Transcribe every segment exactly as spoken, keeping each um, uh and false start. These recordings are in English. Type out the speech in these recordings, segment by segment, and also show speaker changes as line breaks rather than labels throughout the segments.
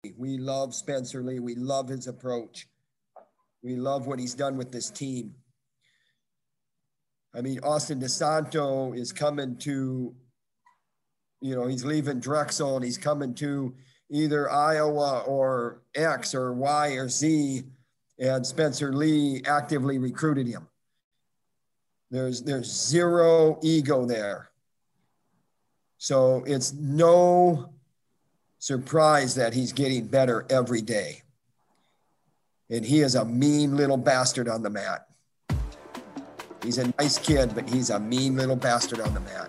We love Spencer Lee. We love his approach. We love what he's done with this team. I mean, Austin DeSanto is coming to, you know, he's leaving Drexel and he's coming to either Iowa or X or Y or Z, and Spencer Lee actively recruited him. There's, there's zero ego there. So it's no surprise that he's getting better every day. And he is a mean little bastard on the mat. He's a nice kid, but he's a mean little bastard on the mat.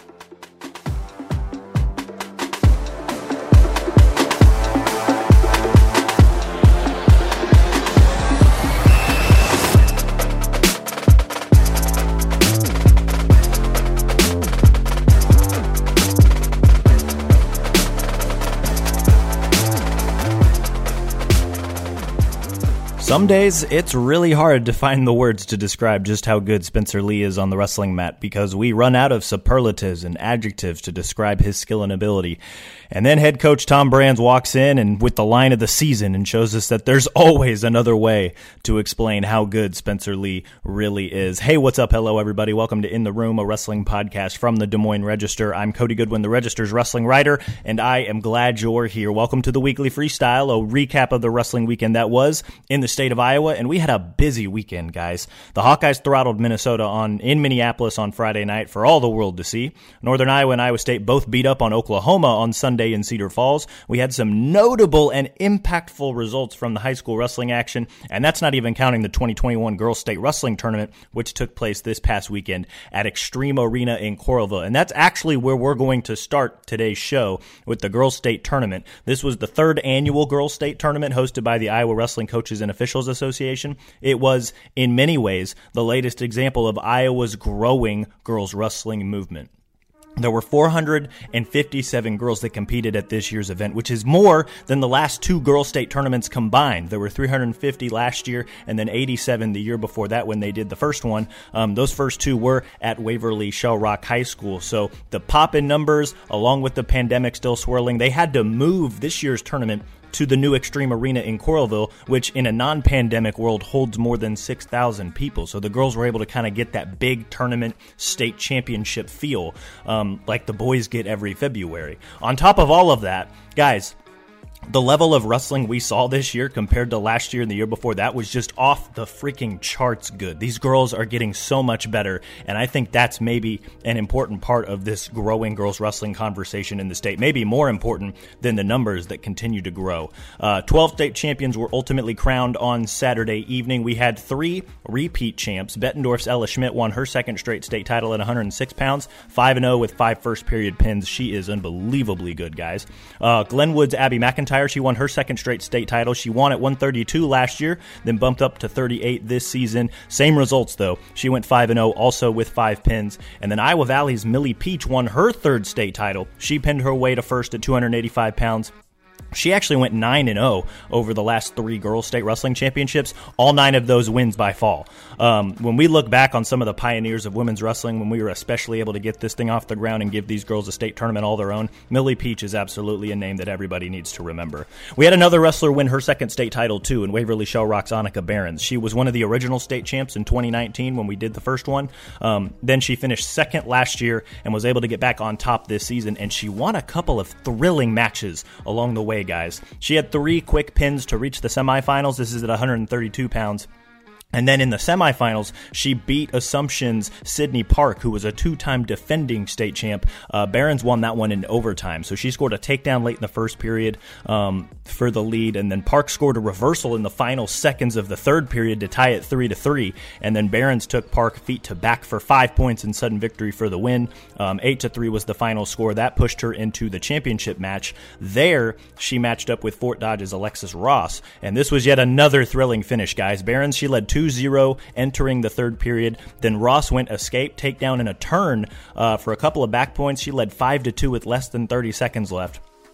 Some days, it's really hard to find the words to describe just how good Spencer Lee is on the wrestling mat because we run out of superlatives and adjectives to describe his skill and ability. And then head coach Tom Brands walks in and with the line of the season and shows us that there's always another way to explain how good Spencer Lee really is. Hey, what's up? Hello, everybody. Welcome to In the Room, a wrestling podcast from the Des Moines Register. I'm Cody Goodwin, the Register's wrestling writer, and I am glad you're here. Welcome to the Weekly Freestyle, a recap of the wrestling weekend that was in the state of Iowa, and we had a busy weekend, guys. The Hawkeyes throttled Minnesota on in Minneapolis on Friday night for all the world to see. Northern Iowa and Iowa State both beat up on Oklahoma on Sunday in Cedar Falls. We had some notable and impactful results from the high school wrestling action, and that's not even counting the twenty twenty-one Girls State Wrestling Tournament, which took place this past weekend at Extreme Arena in Coralville. And that's actually where we're going to start today's show with the Girls State Tournament. This was the third annual Girls State Tournament hosted by the Iowa Wrestling Coaches and Officials Association. It was, in many ways, the latest example of Iowa's growing girls wrestling movement. There were four hundred fifty-seven girls that competed at this year's event, which is more than the last two girls' state tournaments combined. There were three hundred fifty last year and then eighty-seven the year before that when they did the first one. Um, those first two were at Waverly Shell Rock High School. So the pop in numbers, along with the pandemic still swirling, they had to move this year's tournament to the new Extreme Arena in Coralville, which in a non-pandemic world holds more than six thousand people. So the girls were able to kind of get that big tournament state championship feel um, like the boys get every February. On top of all of that, guys, the level of wrestling we saw this year compared to last year and the year before that was just off the freaking charts good. These girls are getting so much better, and I think that's maybe an important part of this growing girls wrestling conversation in the state, maybe more important than the numbers that continue to grow. Uh, twelve state champions were ultimately crowned on Saturday evening. We had three repeat champs. Bettendorf's Ella Schmidt won her second straight state title at one hundred six pounds, five and oh with five first period pins. She is unbelievably good, guys. Uh, Glenwood's Abby McIntyre, she won her second straight state title. She won at one thirty-two last year, then bumped up to thirty-eight this season. Same results, though. She went five and oh, also with five pins. And then Iowa Valley's Millie Peach won her third state title. She pinned her way to first at two hundred eighty-five pounds. She actually went nine and oh over the last three girls' state wrestling championships, all nine of those wins by fall. Um, when we look back on some of the pioneers of women's wrestling, when we were especially able to get this thing off the ground and give these girls a state tournament all their own, Millie Peach is absolutely a name that everybody needs to remember. We had another wrestler win her second state title, too, in Waverly Shell Rock's Annika Behrens. She was one of the original state champs in twenty nineteen when we did the first one. Um, then she finished second last year and was able to get back on top this season, and she won a couple of thrilling matches along the way, guys. She had three quick pins to reach the semifinals. This is at one hundred thirty-two pounds. And then in the semifinals, she beat Assumption's Sydney Park, who was a two-time defending state champ. Uh, Behrens won that one in overtime. So she scored a takedown late in the first period um, for the lead. And then Park scored a reversal in the final seconds of the third period to tie it three to three. And then Behrens took Park feet to back for five points in sudden victory for the win. Um, eight to three was the final score. That pushed her into the championship match. There, she matched up with Fort Dodge's Alexis Ross. And this was yet another thrilling finish, guys. Behrens, she led two zero entering the third period. Then Ross went escape, takedown, and a turn uh, for a couple of back points. She led five to two with less than thirty seconds left.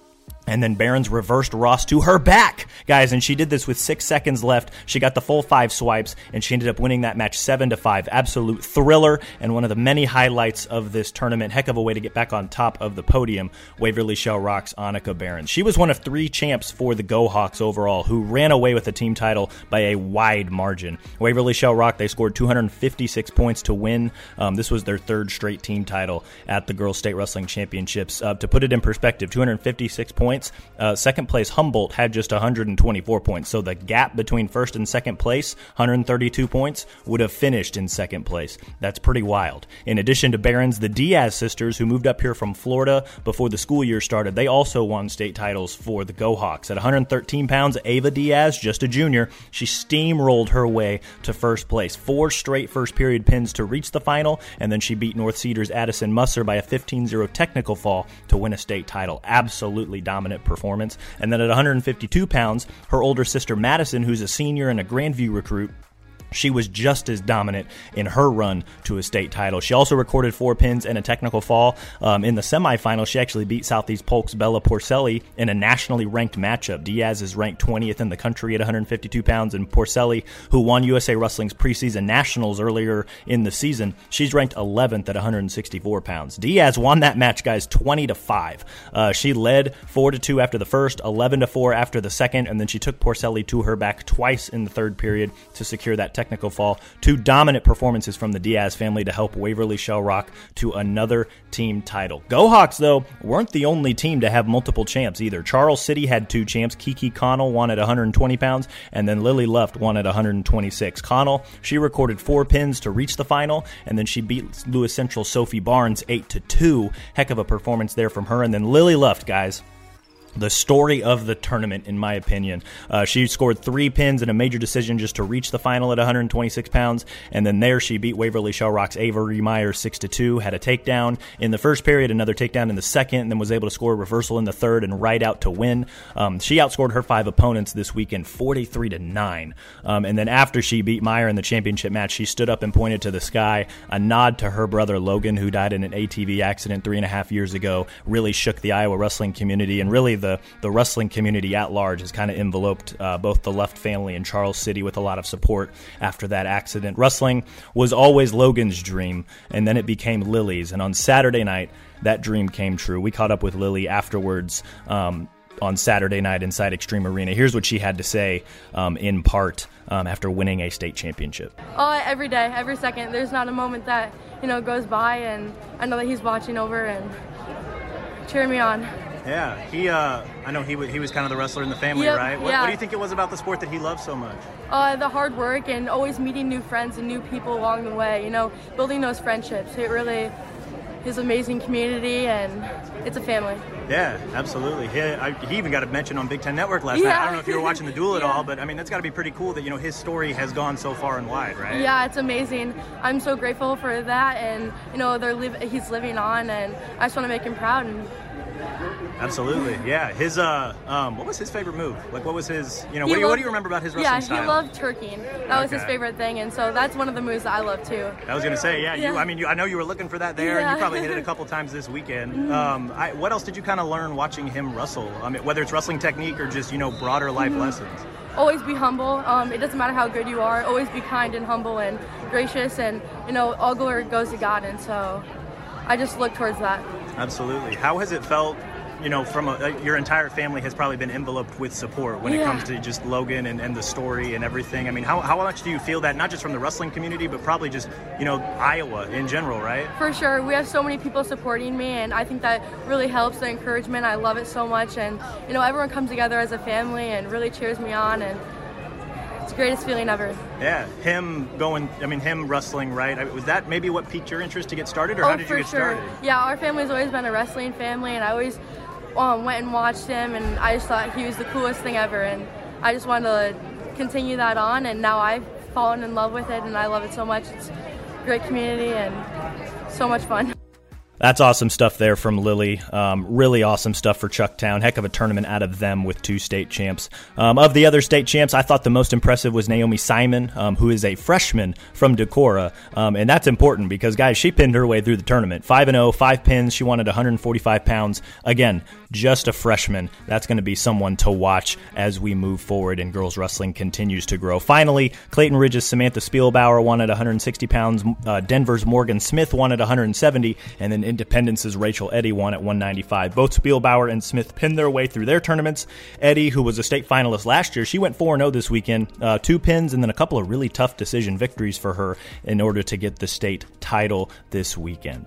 And then Behrens reversed Ross to her back, guys, and she did this with six seconds left. She got the full five swipes, and she ended up winning that match seven to five. Absolute thriller, and one of the many highlights of this tournament. Heck of a way to get back on top of the podium. Waverly Shell Rock's Annika Behrens. She was one of three champs for the Go Hawks overall, who ran away with the team title by a wide margin. Waverly Shell Rock, they scored two hundred fifty-six points to win. Um, this was their third straight team title at the Girls State Wrestling Championships. Uh, to put it in perspective, two hundred fifty-six points. Uh, second place Humboldt had just one hundred twenty-four points, so the gap between first and second place, one hundred thirty-two points, would have finished in second place. That's pretty wild. In addition to Behrens, the Diaz sisters, who moved up here from Florida before the school year started, they also won state titles for the Go Hawks. At one hundred thirteen pounds, Ava Diaz, just a junior, she steamrolled her way to first place. Four straight first period pins to reach the final, and then she beat North Cedars' Addison Musser by a fifteen zero technical fall to win a state title. Absolutely dominant performance. And then at one hundred fifty-two pounds, her older sister Madison, who's a senior and a Grandview recruit, she was just as dominant in her run to a state title. She also recorded four pins and a technical fall. Um, in the semifinal, she actually beat Southeast Polk's Bella Porcelli in a nationally ranked matchup. Diaz is ranked twentieth in the country at one hundred fifty-two pounds, and Porcelli, who won U S A Wrestling's preseason nationals earlier in the season, she's ranked eleventh at one hundred sixty-four pounds. Diaz won that match, guys, twenty to five. Uh, she led four to two after the first, eleven to four after the second, and then she took Porcelli to her back twice in the third period to secure that technical technical fall. Two dominant performances from the Diaz family to help Waverly Shell Rock to another team title. Go Hawks, though, weren't the only team to have multiple champs either. Charles City had two champs. Kiki Connell won at one hundred twenty pounds, and then Lily Luft won at one hundred twenty-six. Connell, she recorded four pins to reach the final, and then she beat Lewis Central Sophie Barnes eight to two. Heck of a performance there from her. And then Lily Luft, guys, the story of the tournament, in my opinion. Uh, she scored three pins in a major decision just to reach the final at one hundred twenty-six pounds, and then there she beat Waverly Shell Rock's Avery Meyer six to two, had a takedown in the first period, another takedown in the second, and then was able to score a reversal in the third and ride out to win. Um, she outscored her five opponents this weekend forty-three to nine. Um, and then after she beat Meyer in the championship match, she stood up and pointed to the sky, a nod to her brother Logan, who died in an A T V accident three and a half years ago. Really shook the Iowa wrestling community, and really the, the wrestling community at large has kind of enveloped uh, both the Luft family and Charles City with a lot of support after that accident. Wrestling was always Logan's dream, and then it became Lily's. And on Saturday night, that dream came true. We caught up with Lily afterwards um, on Saturday night inside Extreme Arena. Here's what she had to say um, in part um, after winning a state championship.
Oh, every day, every second. There's not a moment that, you know, goes by, and I know that he's watching over and cheering me on.
Yeah, he. Uh, I know he was. He was kind of the wrestler in the family,
yep,
right? What,
yeah.
what do you think it was about the sport that he loved so much?
Uh, the hard work and always meeting new friends and new people along the way. You know, building those friendships. It really is an amazing community, and it's a family.
Yeah, absolutely. He, I, he even got a mention on Big Ten Network last
yeah.
night. I don't know if you were watching the duel at
yeah.
all, but I mean, that's got to be pretty cool that, you know, his story has gone so far and wide, right?
Yeah, it's amazing. I'm so grateful for that, and you know, they're live. He's living on, and I just want to make him proud. And
absolutely, yeah. His uh, um, what was his favorite move? Like, what was his? You know, what do, you,
loved,
what do you remember about his wrestling
yeah,
style?
Yeah, he loved turkeying. That was
okay.
his favorite thing, and so that's one of the moves that I love too.
I was gonna say, yeah.
yeah.
You, I mean, you, I know you were looking for that there,
yeah.
and you probably hit it a couple times this weekend.
Mm-hmm.
Um, I, what else did you kind of learn watching him wrestle? I mean, whether it's wrestling technique or just, you know, broader life mm-hmm. lessons.
Always be humble. Um, it doesn't matter how good you are. Always be kind and humble and gracious, and you know, all glory goes to God. And so, I just look towards that.
Absolutely. How has it felt? You know, from a, your entire family has probably been enveloped with support when
yeah.
it comes to just Logan and, and the story and everything. I mean, how, how much do you feel that, not just from the wrestling community, but probably just, you know, Iowa in general, right?
For sure. We have so many people supporting me, and I think that really helps, the encouragement. I love it so much, and, you know, everyone comes together as a family and really cheers me on, and it's the greatest feeling ever.
Yeah, him going, I mean, him wrestling, right? I mean, was that maybe what piqued your interest to get started, or
oh,
how did you get
sure.
started?
Yeah, our family's always been a wrestling family, and I always Um, went and watched him, and I just thought he was the coolest thing ever, and I just wanted to continue that on, and now I've fallen in love with it, and I love it so much. It's a great community and so much fun.
That's awesome stuff there from Lily. Um, really awesome stuff for Chucktown. Heck of a tournament out of them with two state champs. Um, of the other state champs, I thought the most impressive was Naomi Simon, um, who is a freshman from Decorah. Um, and that's important because, guys, she pinned her way through the tournament. five and oh, five pins. She wanted one hundred forty-five pounds. Again, just a freshman. That's going to be someone to watch as we move forward and girls wrestling continues to grow. Finally, Clayton Ridge's Samantha Spielbauer wanted one hundred sixty pounds. Uh, Denver's Morgan Smith wanted one hundred seventy, and then Independence's Rachel Eddy won at one ninety-five. Both Spielbauer and Smith pinned their way through their tournaments. Eddy, who was a state finalist last year, she went four and oh this weekend. Uh, two pins and then a couple of really tough decision victories for her in order to get the state title this weekend.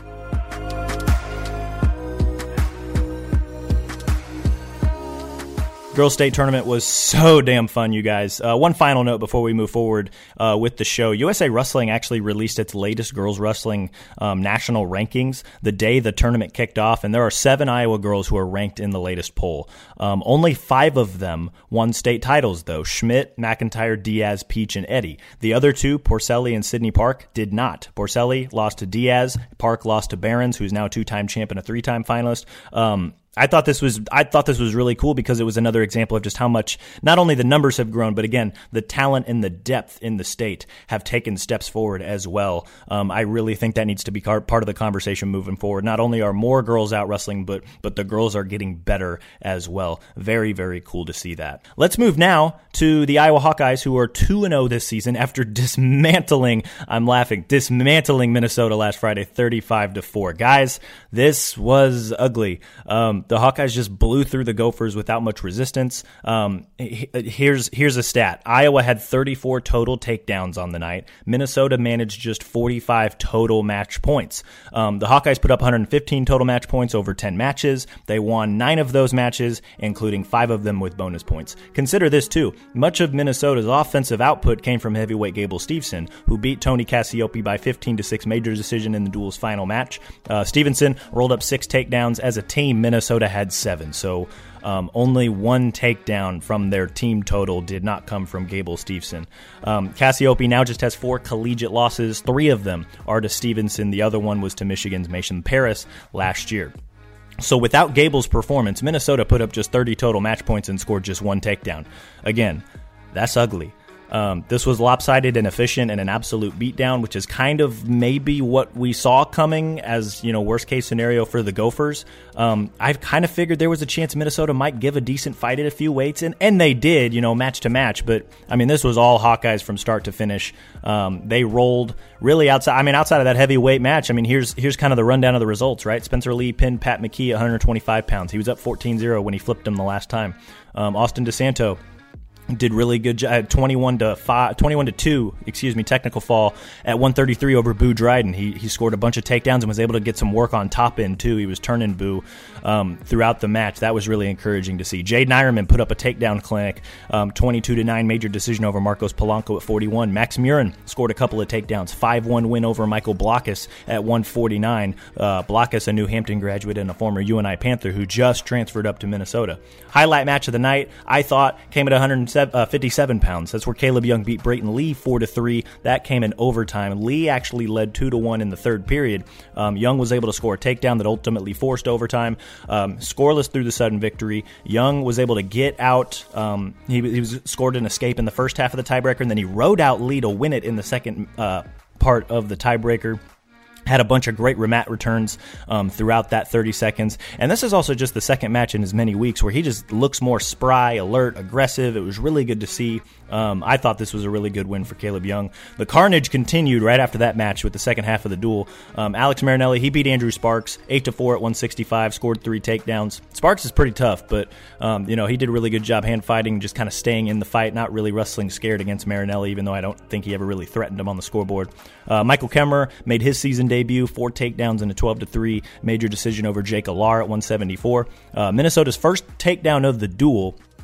Girls State Tournament was so damn fun, you guys. Uh, one final note before we move forward uh, with the show. U S A Wrestling actually released its latest girls wrestling um, national rankings the day the tournament kicked off, and there are seven Iowa girls who are ranked in the latest poll. Um, only five of them won state titles, though. Schmidt, McIntyre, Diaz, Peach, and Eddy. The other two, Porcelli and Sydney Park, did not. Porcelli lost to Diaz. Park lost to Behrens, who's now a two-time champ and a three-time finalist. Um, I thought this was I thought this was really cool because it was another example of just how much not only the numbers have grown, but again, the talent and the depth in the state have taken steps forward as well. Um, I really think that needs to be part of the conversation moving forward. Not only are more girls out wrestling, but but the girls are getting better as well. Very, very cool to see that. Let's move now to the Iowa Hawkeyes, who are two and oh this season after dismantling, I'm laughing, dismantling Minnesota last Friday, thirty-five to four. Guys, this was ugly. Um, The Hawkeyes just blew through the Gophers without much resistance. Um, here's here's a stat. Iowa had thirty-four total takedowns on the night. Minnesota managed just forty-five total match points. Um, the Hawkeyes put up one hundred fifteen total match points over ten matches. They won nine of those matches, including five of them with bonus points. Consider this, too. Much of Minnesota's offensive output came from heavyweight Gable Stevenson, who beat Tony Cassiope by fifteen to six major decision in the duel's final match. Uh, Stevenson rolled up six takedowns. As a team, Minnesota had seven, so um, only one takedown from their team total did not come from Gable Stevenson. Um, Cassiope now just has four collegiate losses. Three of them are to Stevenson. The other one was to Michigan's Mason Paris last year. So without Gable's performance, Minnesota put up just thirty total match points and scored just one takedown. Again, that's ugly. Um, this was lopsided and efficient and an absolute beatdown, which is kind of maybe what we saw coming as, you know, worst case scenario for the Gophers. Um, I've kind of figured there was a chance Minnesota might give a decent fight at a few weights, and, and they did, you know, match to match. But, I mean, this was all Hawkeyes from start to finish. Um, they rolled really outside. I mean, outside of that heavyweight match, I mean, here's here's kind of the rundown of the results, right? Spencer Lee pinned Pat McKee at one hundred twenty-five pounds. He was up fourteen zero when he flipped him the last time. Um, Austin DeSanto did really good job. twenty-one to five, twenty-one to two, excuse me, technical fall at one thirty-three over Boo Dryden. He he scored a bunch of takedowns and was able to get some work on top end too. He was turning Boo um, throughout the match. That was really encouraging to see. Jade Nyerman put up a takedown clinic, um, twenty-two to nine major decision over Marcos Polanco at forty-one. Max Murin scored a couple of takedowns, five one win over Michael Blockus at one forty-nine. Uh, Blockus, a New Hampton graduate and a former U N I Panther who just transferred up to Minnesota. Highlight match of the night, I thought, came at one hundred fifty-seven pounds. That's where Caleb Young beat Brayton Lee four to three. That came in overtime. Lee actually led two to one in the third period. Um, Young was able to score a takedown that ultimately forced overtime. Um, scoreless through the sudden victory. Young was able to get out. Um, he, he was scored an escape in the first half of the tiebreaker, and then he rode out Lee to win it in the second uh, part of the tiebreaker. Had a bunch of great remat returns um, throughout that thirty seconds. And this is also just the second match in as many weeks where he just looks more spry, alert, aggressive. It was really good to see. Um, I thought this was a really good win for Caleb Young. The carnage continued right after that match with the second half of the duel. Um, Alex Marinelli, he beat Andrew Sparks eight to four at one sixty-five, scored three takedowns. Sparks is pretty tough, but um, you know, he did a really good job hand fighting, just kind of staying in the fight, not really wrestling scared against Marinelli, even though I don't think he ever really threatened him on the scoreboard. Uh, Michael Kemmer made his season debut, four takedowns and a twelve to three major decision over Jake Alar at one seventy-four. Uh, Minnesota's first takedown of the duel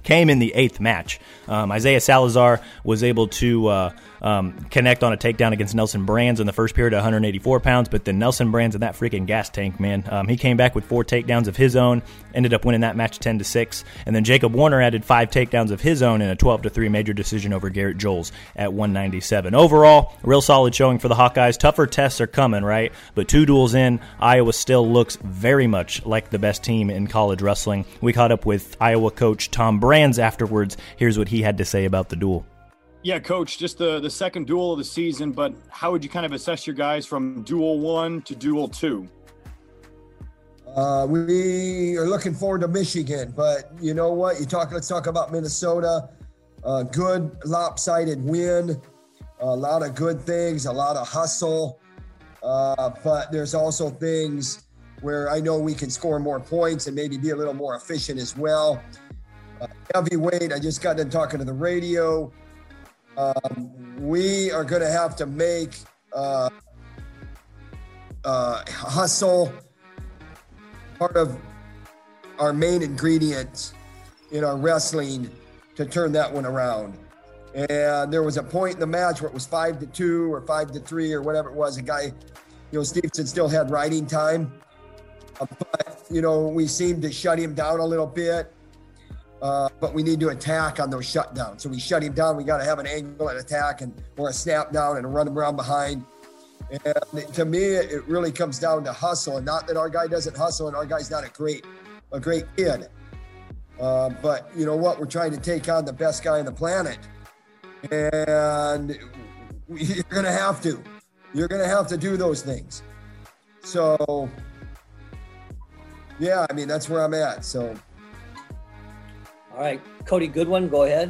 came in the eighth match. Um, Isaiah Salazar was able to uh, um, connect on a takedown against Nelson Brands in the first period at one hundred eighty-four pounds, but then Nelson Brands in that freaking gas tank, man. Um, he came back with four takedowns of his own, ended up winning that match ten to six, and then Jacob Warner added five takedowns of his own in a twelve to three major decision over Garrett Joles at one ninety-seven. Overall, real solid showing for the Hawkeyes. Tougher tests are coming, right? But two duels in, Iowa still looks very much like the best team in college wrestling. We caught up with Iowa coach Tom Brands afterwards. Here's what he had to say about the duel.
Yeah, Coach, just the, the second duel of the season, but how would you kind of assess your guys from duel one to duel two?
Uh, we are looking forward to Michigan, but you know what? You talk. Let's talk about Minnesota. Uh, good lopsided win, a lot of good things, a lot of hustle, uh, but there's also things where I know we can score more points and maybe be a little more efficient as well. Uh, heavyweight, I just got done talking to the radio. Um, we are going to have to make uh, uh, hustle part of our main ingredients in our wrestling to turn that one around. And there was a point in the match where it was five to two or five to three or whatever it was. A guy, you know, Stevenson still had riding time. Uh, but, you know, we seemed to shut him down a little bit, uh, but we need to attack on those shutdowns. So we shut him down. We got to have an angle and attack and or a snap down and a run around behind. And to me, it really comes down to hustle, and not that our guy doesn't hustle and our guy's not a great, a great kid. Uh, but you know what? We're trying to take on the best guy on the planet, and you're going to have to. You're going to have to do those things. So, yeah, I mean, that's where I'm at. So,
all right, Cody Goodwin, go ahead.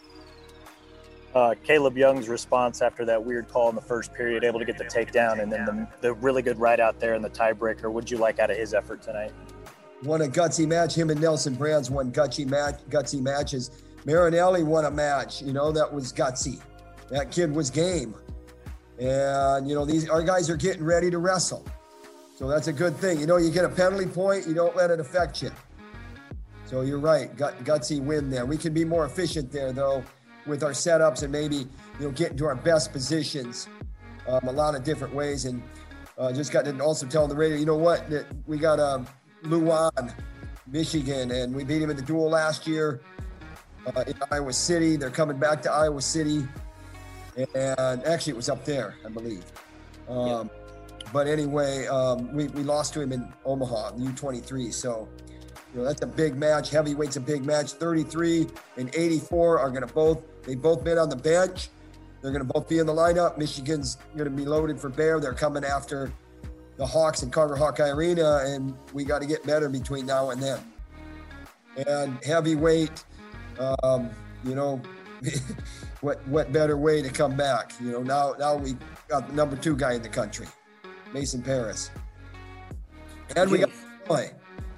Uh, Caleb Young's response after that weird call in the first period, able to get the takedown, and then the, the really good ride out there in the tiebreaker. What'd you like out of his effort tonight?
Won a gutsy match. Him and Nelson Brands won gutsy match, gutsy matches. Marinelli won a match. You know, that was gutsy. That kid was game. And, you know, these our guys are getting ready to wrestle. So that's a good thing. You know, you get a penalty point, you don't let it affect you. So you're right, gut, gutsy win there. We can be more efficient there, though, with our setups and maybe, you know, get into our best positions um, a lot of different ways. And uh, just got to also tell the radio, you know what, that we got um, Luan, Michigan, and we beat him in the duel last year uh, in Iowa City. They're coming back to Iowa City. And actually it was up there, I believe. Um, yep. But anyway, um, we, we lost to him in Omaha, U twenty-three. So, you know, that's a big match. Heavyweight's a big match. thirty-three and eighty-four are going to both, they've both been on the bench. They're going to both be in the lineup. Michigan's going to be loaded for bear. They're coming after the Hawks in Carver Hawkeye Arena, and we got to get better between now and then. And heavyweight, um, you know, what what better way to come back? You know, now now we got the number two guy in the country, Mason Paris. And we got play.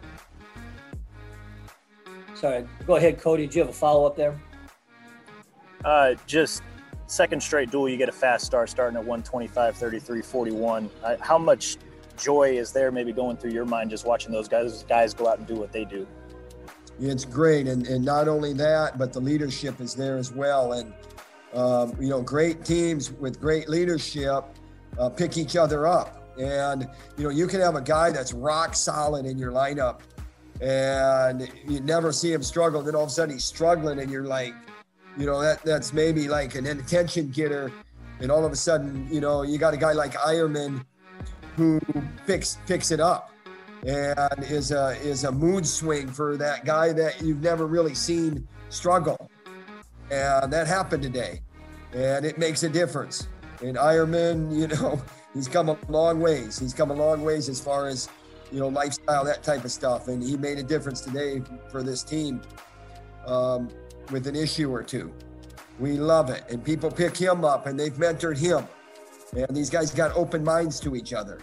Sorry, go ahead, Cody. Did you have a follow-up there?
Uh, just second straight duel, you get a fast start starting at one twenty-five, thirty-three, forty-one. Uh, how much joy is there maybe going through your mind just watching those guys guys go out and do what they do?
It's great. And, and not only that, but the leadership is there as well. And, um, you know, great teams with great leadership uh, pick each other up. And, you know, you can have a guy that's rock solid in your lineup and you never see him struggle. Then all of a sudden he's struggling and you're like, you know, that that's maybe like an attention getter. And all of a sudden, you know, you got a guy like Ironman who picks picks it up and is a is a mood swing for that guy that you've never really seen struggle. And that happened today. And it makes a difference. And Ironman, you know, he's come a long ways. He's come a long ways as far as, you know, lifestyle, that type of stuff. And he made a difference today for this team um, with an issue or two. We love it. And people pick him up and they've mentored him. And these guys got open minds to each other.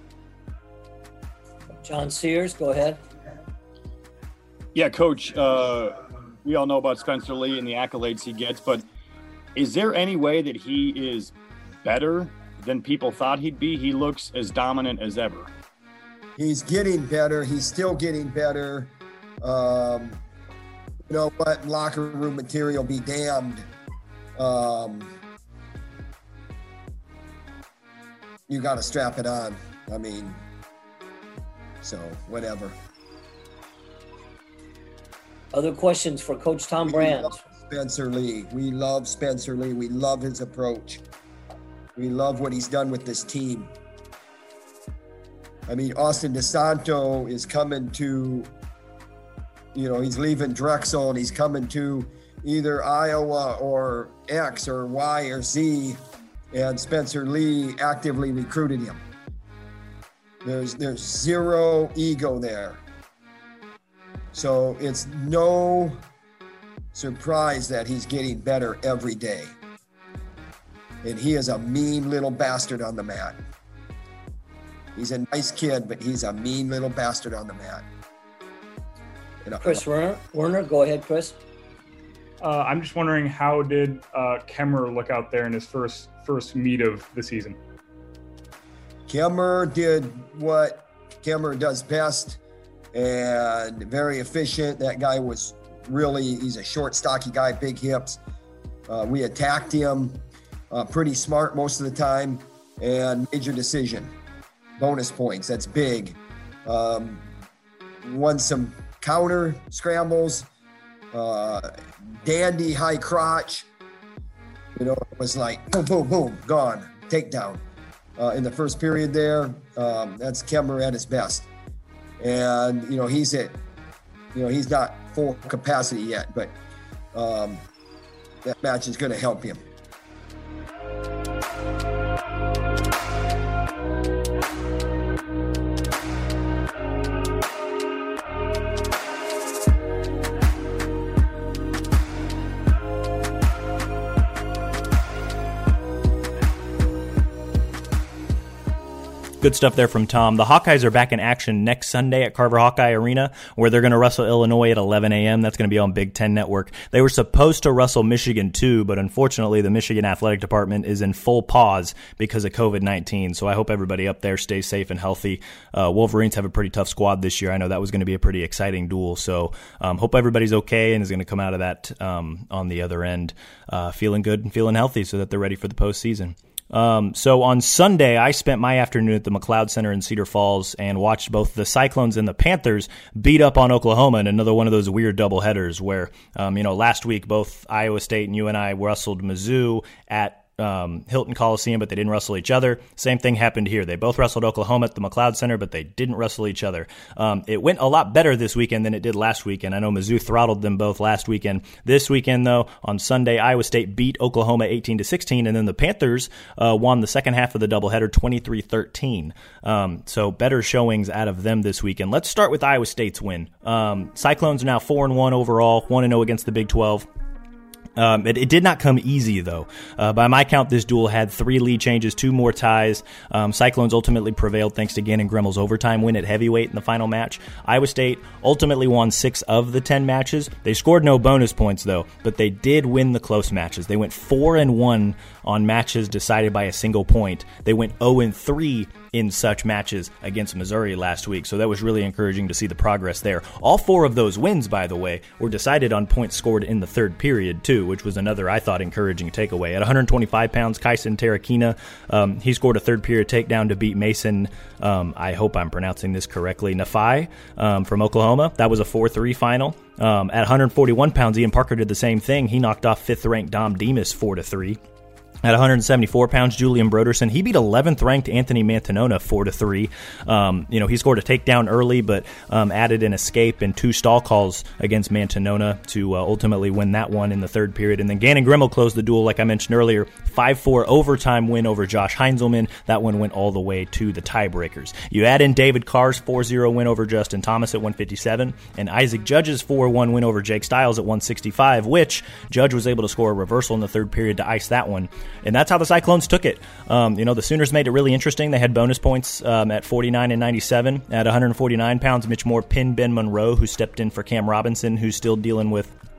John Sears, go ahead.
Yeah, Coach, uh, we all know about Spencer Lee and the accolades he gets, but is there any way that he is better than people thought he'd be? He looks as dominant as ever.
He's getting better. He's still getting better. Um, you know what, locker room material be damned. Um, you got to strap it on. I mean, so whatever.
Other questions for Coach Tom Brand?
Spencer Lee. We love Spencer Lee. We love his approach. We love what he's done with this team. I mean, Austin DeSanto is coming to, you know, he's leaving Drexel and he's coming to either Iowa or X or Y or Z, and Spencer Lee actively recruited him. There's there's zero ego there. So it's no surprise that he's getting better every day. And he is a mean little bastard on the mat. He's a nice kid, but he's a mean little bastard on the mat. You know,
Chris Werner, Werner, go ahead, Chris.
Uh, I'm just wondering, how did uh, Kemmer look out there in his first first meet of the season?
Kemmer did what Kemmer does best, and very efficient. That guy was really, he's a short, stocky guy, big hips. Uh, we attacked him, uh, pretty smart most of the time, and major decision. Bonus points, that's big. Um, won some counter scrambles, uh, dandy high crotch. You know, it was like boom, boom, boom, gone, takedown. Uh, in the first period there, um, that's Kemmer at his best. And, you know, he's at, you know, he's not full capacity yet, but um, that match is going to help him.
Good stuff there from Tom. The Hawkeyes are back in action next Sunday at Carver Hawkeye Arena, where they're going to wrestle Illinois at eleven a.m. That's going to be on Big Ten Network. They were supposed to wrestle Michigan too, but unfortunately the Michigan Athletic Department is in full pause because of covid nineteen. So I hope everybody up there stays safe and healthy. Uh, Wolverines have a pretty tough squad this year. I know that was going to be a pretty exciting duel. So um, hope everybody's okay and is going to come out of that um, on the other end uh, feeling good and feeling healthy so that they're ready for the postseason. Um, so on Sunday, I spent my afternoon at the McLeod Center in Cedar Falls and watched both the Cyclones and the Panthers beat up on Oklahoma in another one of those weird doubleheaders where, um, you know, last week both Iowa State and U N I wrestled Mizzou at Um, Hilton Coliseum, but they didn't wrestle each other. Same thing happened here. They both wrestled Oklahoma at the McLeod Center, but they didn't wrestle each other. Um, it went a lot better this weekend than it did last weekend. I know Mizzou throttled them both last weekend. This weekend, though, on Sunday, Iowa State beat Oklahoma eighteen to sixteen, and then the Panthers uh, won the second half of the doubleheader twenty-three thirteen. Um, so better showings out of them this weekend. Let's start with Iowa State's win. Um, Cyclones are now four and one overall, one and oh against the Big twelve. Um, it, it did not come easy, though. Uh, by my count, this duel had three lead changes, two more ties. Um, Cyclones ultimately prevailed thanks to Gannon Grimmel's overtime win at heavyweight in the final match. Iowa State ultimately won six of the ten matches. They scored no bonus points, though, but they did win the close matches. They went four and one on matches decided by a single point. They went oh and three in such matches against Missouri last week, so that was really encouraging to see the progress there. All four of those wins, by the way, were decided on points scored in the third period, too, which was another, I thought, encouraging takeaway. At one hundred twenty-five pounds, Kyson Tarakina, um, he scored a third period takedown to beat Mason, um, I hope I'm pronouncing this correctly, Nafai um, from Oklahoma. That was a four three final. Um, at one hundred forty-one pounds, Ian Parker did the same thing. He knocked off fifth-ranked Dom Demas four to three. At one hundred seventy-four pounds, Julian Broderson, he beat eleventh-ranked Anthony Mantanona four to three. Um, you know, he scored a takedown early, but um, added an escape and two stall calls against Mantanona to uh, ultimately win that one in the third period. And then Gannon Grimmel closed the duel, like I mentioned earlier, five four overtime win over Josh Heinzelman. That one went all the way to the tiebreakers. You add in David Carr's four zero win over Justin Thomas at one fifty-seven, and Isaac Judge's four one win over Jake Stiles at one sixty-five, which Judge was able to score a reversal in the third period to ice that one. And that's how the Cyclones took it. Um, you know, the Sooners made it really interesting. They had bonus points um, at forty-nine and ninety-seven. At one hundred forty-nine pounds, Mitch Moore pinned Ben Monroe, who stepped in for Cam Robinson, who's still dealing with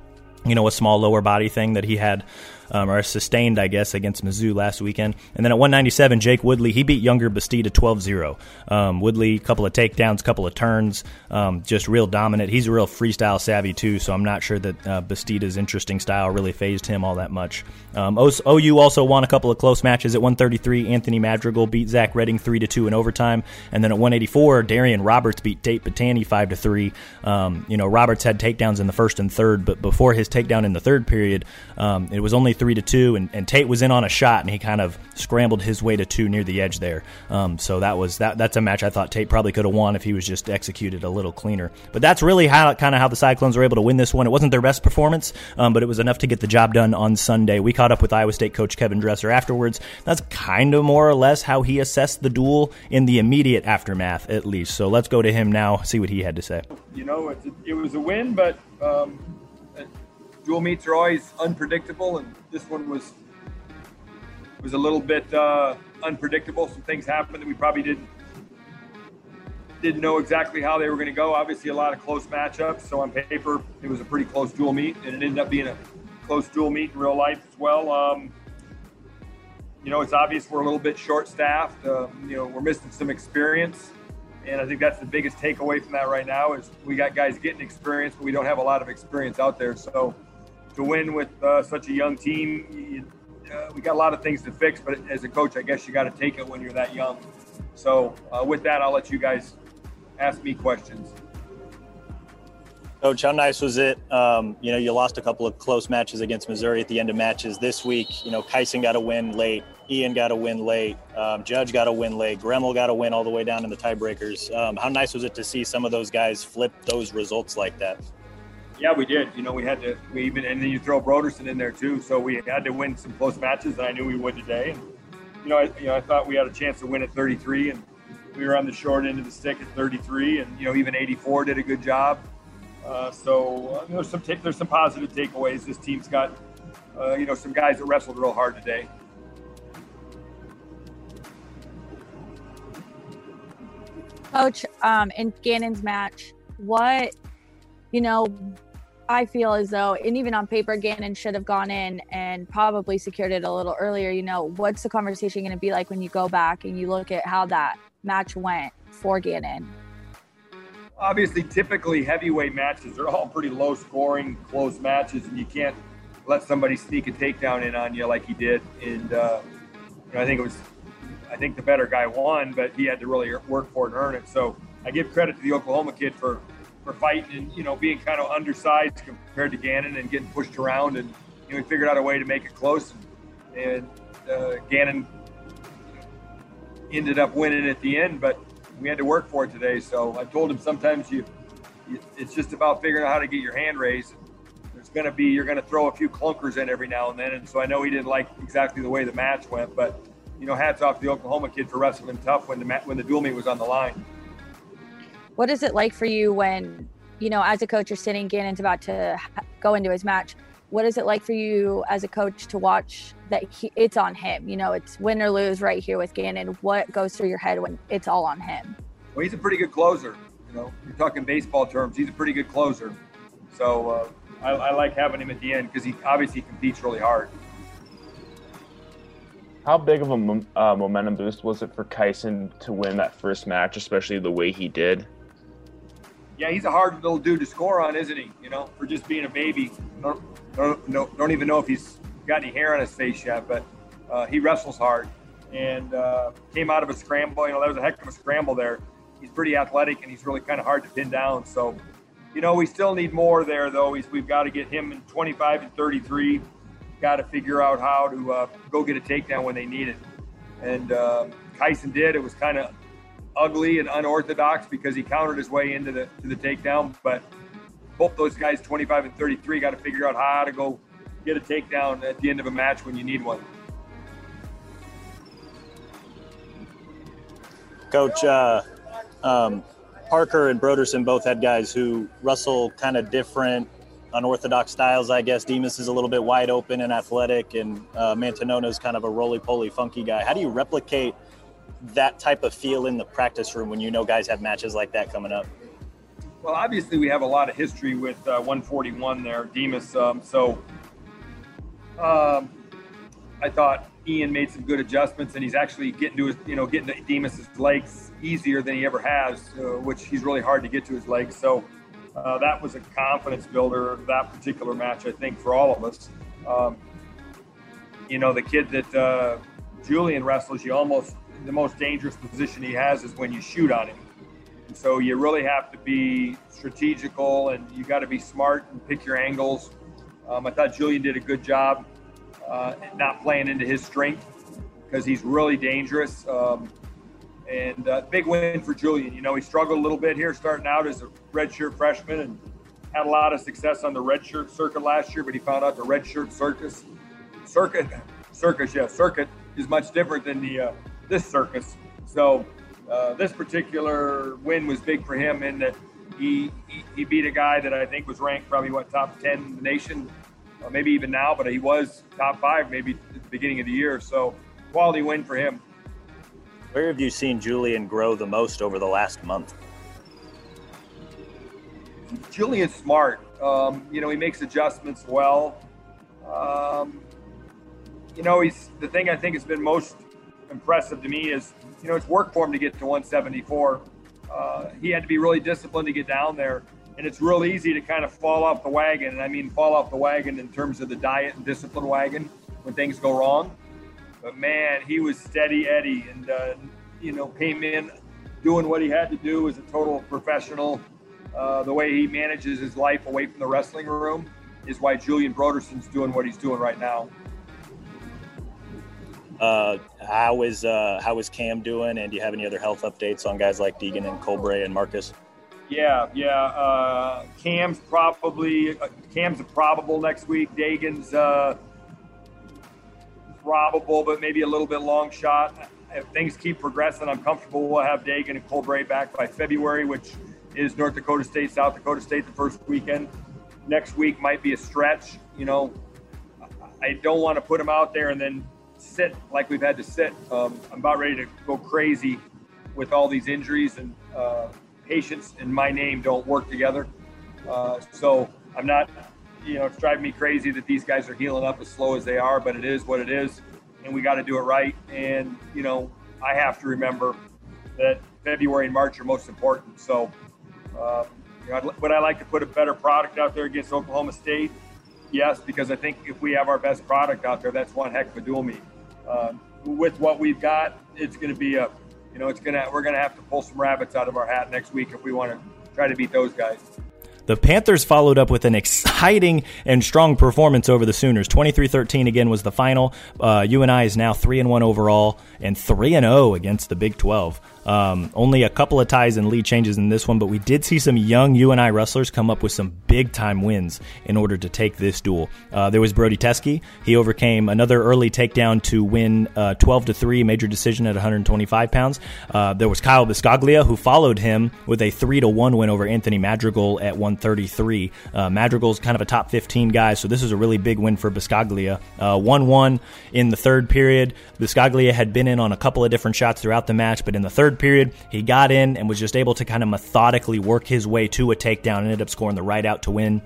you know, a small lower body thing that he had, um, or sustained, I guess, against Mizzou last weekend. And then at one ninety-seven, Jake Woodley, he beat younger Bastida twelve zero. Um, Woodley, a couple of takedowns, couple of turns, um, just real dominant. He's a real freestyle savvy, too, so I'm not sure that uh, Bastida's interesting style really fazed him all that much. Um, O U also won a couple of close matches. At one thirty-three, Anthony Madrigal beat Zach Redding three to two in overtime. And then at one eighty-four, Darian Roberts beat Tate Batani five to three. Um, you know, Roberts had takedowns in the first and third, but before his takedown in the third period, um, it was only three to two, and, and Tate was in on a shot, and he kind of scrambled his way to two near the edge there. Um, so that was that. That's a match I thought Tate probably could have won if he was just executed a little cleaner. But that's really how kind of how the Cyclones were able to win this one. It wasn't their best performance, um, but it was enough to get the job done on Sunday. We caught up with Iowa State coach Kevin Dresser afterwards. That's kind of more or less how he assessed the duel in the immediate aftermath, at least. So let's go to him now, see what he had to say.
You know, it, it was a win, but um, dual meets are always unpredictable, and this one was was a little bit uh, unpredictable. Some things happened that we probably didn't didn't know exactly how they were going to go. Obviously, a lot of close matchups. So on paper, it was a pretty close dual meet, and it ended up being a close dual meet in real life as well. Um, you know, it's obvious we're a little bit short-staffed. Uh, you know, we're missing some experience. And I think that's the biggest takeaway from that right now is we got guys getting experience, but we don't have a lot of experience out there. So to win with uh, such a young team, you, uh, we got a lot of things to fix. But as a coach, I guess you got to take it when you're that young. So uh, with that, I'll let you guys ask me questions.
Coach, how nice was it? Um, you know, you lost a couple of close matches against Missouri at the end of matches this week. You know, Kyson got a win late. Ian got a win late. Um, Judge got a win late. Gremmel got a win all the way down in the tiebreakers. Um, how nice was it to see some of those guys flip those results like that?
Yeah, we did. You know, we had to, we even, and then you throw Broderson in there too. So we had to win some close matches, and I knew we would today. And, you know, I, you know, I thought we had a chance to win at thirty-three, and we were on the short end of the stick at thirty-three, and, you know, even eighty-four did a good job. Uh, so uh, there's some, t- there's some positive takeaways. This team's got, uh, you know, some guys that wrestled real hard today.
Coach, um, in Gannon's match, what, you know, I feel as though, and even on paper, Gannon should have gone in and probably secured it a little earlier. You know, what's the conversation going to be like when you go back and you look at how that match went for Gannon?
Obviously, typically heavyweight matches are all pretty low scoring, close matches, and you can't let somebody sneak a takedown in on you like he did. And, uh, you know, I think it was, I think the better guy won, but he had to really work for it and earn it. So I give credit to the Oklahoma kid for, for fighting and, you know, being kind of undersized compared to Gannon and getting pushed around. And, you know, he figured out a way to make it close. And, and uh, Gannon ended up winning at the end, but we had to work for it today. So I told him sometimes you, you it's just about figuring out how to get your hand raised. There's going to be, you're going to throw a few clunkers in every now and then. And so I know he didn't like exactly the way the match went, but, you know, hats off to the Oklahoma kid for wrestling tough when the mat, when the dual meet was on the line.
What is it like for you when, you know, as a coach, you're sitting, Gannon's about to go into his match. What is it like for you as a coach to watch that he, it's on him? You know, it's win or lose right here with Gannon. What goes through your head when it's all on him?
Well, he's a pretty good closer. You know, you're talking baseball terms. He's a pretty good closer. So uh, I, I like having him at the end because he obviously competes really hard.
How big of a uh, momentum boost was it for Kyson to win that first match, especially the way he did?
Yeah, he's a hard little dude to score on, isn't he? You know, for just being a baby. Don't, don't, don't, don't even know if he's got any hair on his face yet, but uh, he wrestles hard and uh, came out of a scramble. You know, that was a heck of a scramble there. He's pretty athletic, and he's really kind of hard to pin down. So, you know, we still need more there, though. He's, we've got to get him in twenty-five and thirty-three. Got to figure out how to uh, go get a takedown when they need it. And uh, Kyson did. It was kind of ugly and unorthodox because he countered his way into the to the takedown. But both those guys, twenty-five and thirty-three, got to figure out how to go get a takedown at the end of a match when you need one.
Coach, uh, um, Parker and Broderson both had guys who wrestle kind of different, unorthodox styles, I guess. Demas is a little bit wide open and athletic, and uh, Mantanona's kind of a roly-poly, funky guy. How do you replicate that type of feel in the practice room when you know guys have matches like that coming up?
well, obviously we have a lot of history with uh, one forty-one there, Demas. Um, so um, I thought Ian made some good adjustments, and he's actually getting to his, you know, getting to Demas's legs easier than he ever has, uh, which he's really hard to get to his legs. So uh, that was a confidence builder, that particular match, I think, for all of us. Um, you know, the kid that uh, Julian wrestles, you almost, the most dangerous position he has is when you shoot on him. And so you really have to be strategical, and you got to be smart and pick your angles. Um, I thought Julian did a good job uh, not playing into his strength, because he's really dangerous. Um, and uh, big win for Julian. You know, he struggled a little bit here starting out as a redshirt freshman, and had a lot of success on the redshirt circuit last year, but he found out the redshirt circus, circuit, circus, yeah, circuit is much different than the uh, this circus. So uh, this particular win was big for him in that he, he he beat a guy that I think was ranked probably what top ten in the nation, uh, maybe even now, but he was top five maybe at the beginning of the year. So quality win for him.
Where have you seen Julian grow the most over the last month?
Julian's smart. Um, you know, he makes adjustments well. Um, you know, he's the thing I think has been most impressive to me is, you know, it's work for him to get to one seventy-four. Uh, he had to be really disciplined to get down there, and it's real easy to kind of fall off the wagon. And I mean, fall off the wagon in terms of the diet and discipline wagon when things go wrong. But man, he was steady Eddie, and uh, you know, came in doing what he had to do as a total professional. Uh, the way he manages his life away from the wrestling room is why Julian Broderson's doing what he's doing right now.
Uh, how is uh, how is Cam doing, and do you have any other health updates on guys like Deegan and Colbray and Marcus?
Yeah, yeah. Uh, Cam's probably uh, Cam's a probable next week. Dagan's uh, probable, but maybe a little bit long shot. If things keep progressing, I'm comfortable we'll have Dagan and Colbray back by February, which is North Dakota State, South Dakota State the first weekend. Next week might be a stretch. You know, I don't want to put them out there and then sit like we've had to sit. Um, I'm about ready to go crazy with all these injuries, and uh, patience and my name don't work together. Uh, so I'm not, you know, it's driving me crazy that these guys are healing up as slow as they are, but it is what it is, and we got to do it right. And, you know, I have to remember that February and March are most important. So, uh, you know, would I like to put a better product out there against Oklahoma State? Yes, because I think if we have our best product out there, that's one heck of a dual meet. Uh, with what we've got, it's going to be a, you know, it's going to, we're going to have to pull some rabbits out of our hat next week if we want to try to beat those guys.
The Panthers followed up with an exciting and strong performance over the Sooners. twenty-three thirteen again was the final. Uh, U N I is now three and one overall and three and oh against the Big twelve. Um, only a couple of ties and lead changes in this one, but we did see some young U N I wrestlers come up with some big-time wins in order to take this duel. Uh, there was Brody Teske. He overcame another early takedown to win uh, twelve to three, major decision at one hundred twenty-five pounds. Uh, there was Kyle Biscaglia, who followed him with a three to one win over Anthony Madrigal at one thirty-three. Uh, Madrigal's kind of a top fifteen guy, so this is a really big win for Biscaglia. Uh, one one in the third period. Biscaglia had been in on a couple of different shots throughout the match, but in the third period, he got in and was just able to kind of methodically work his way to a takedown and ended up scoring the right out to win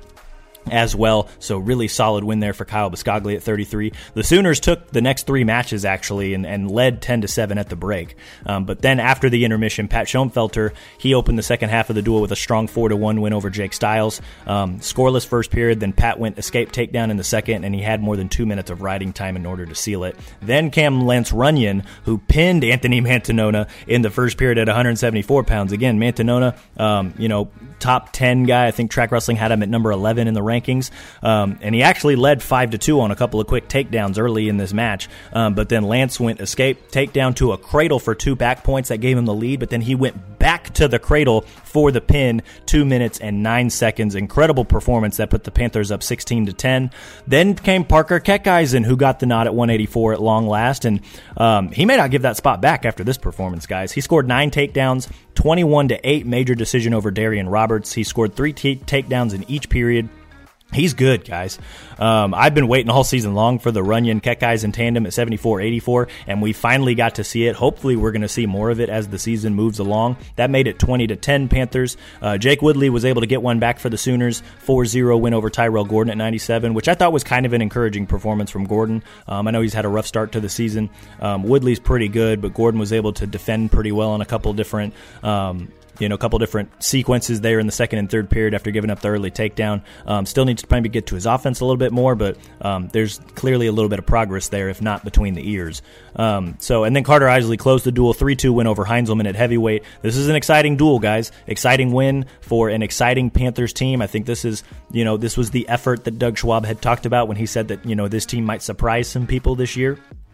as well. So really solid win there for Kyle Biscaglia at thirty-three. The Sooners took the next three matches actually and, and led ten to seven at the break. Um, but then after the intermission, Pat Schoenfelter, he opened the second half of the duel with a strong four to one win over Jake Stiles. Um, scoreless first period, then Pat went escape takedown in the second, and he had more than two minutes of riding time in order to seal it. Then came Lance Runyon, who pinned Anthony Mantanona in the first period at one hundred seventy-four pounds. Again, Mantanona, um, you know, top ten guy. I think Track Wrestling had him at number eleven in the rankings, um, and he actually led five to two on a couple of quick takedowns early in this match, um, but then Lance went escape takedown to a cradle for two back points that gave him the lead, but then he went back to the cradle for the pin, two minutes and nine seconds. Incredible performance that put the Panthers up sixteen to ten. Then came Parker Keckeisen, who got the nod at one eighty-four at long last, and um, he may not give that spot back after this performance, guys. He scored nine takedowns, twenty-one to eight major decision over Darian Roberts. He scored three t- takedowns in each period. He's good, guys. Um, I've been waiting all season long for the Runyon Kekais in tandem at seventy-four eighty-four, and we finally got to see it. Hopefully, we're going to see more of it as the season moves along. That made it twenty to ten Panthers. Uh, Jake Woodley was able to get one back for the Sooners. four zero win over Tyrell Gordon at ninety-seven, which I thought was kind of an encouraging performance from Gordon. Um, I know he's had a rough start to the season. Um, Woodley's pretty good, but Gordon was able to defend pretty well on a couple different um, You know, a couple different sequences there in the second and third period after giving up the early takedown. Um, still needs to maybe get to his offense a little bit more, but um, there's clearly a little bit of progress there, if not between the ears. Um, so, and then Carter Isley closed the duel, three two win over Heinzelman at heavyweight. This is an exciting duel, guys. Exciting win for an exciting Panthers team. I think this is, you know, this was the effort that Doug Schwab had talked about when he said that, you know, this team might surprise some people this year.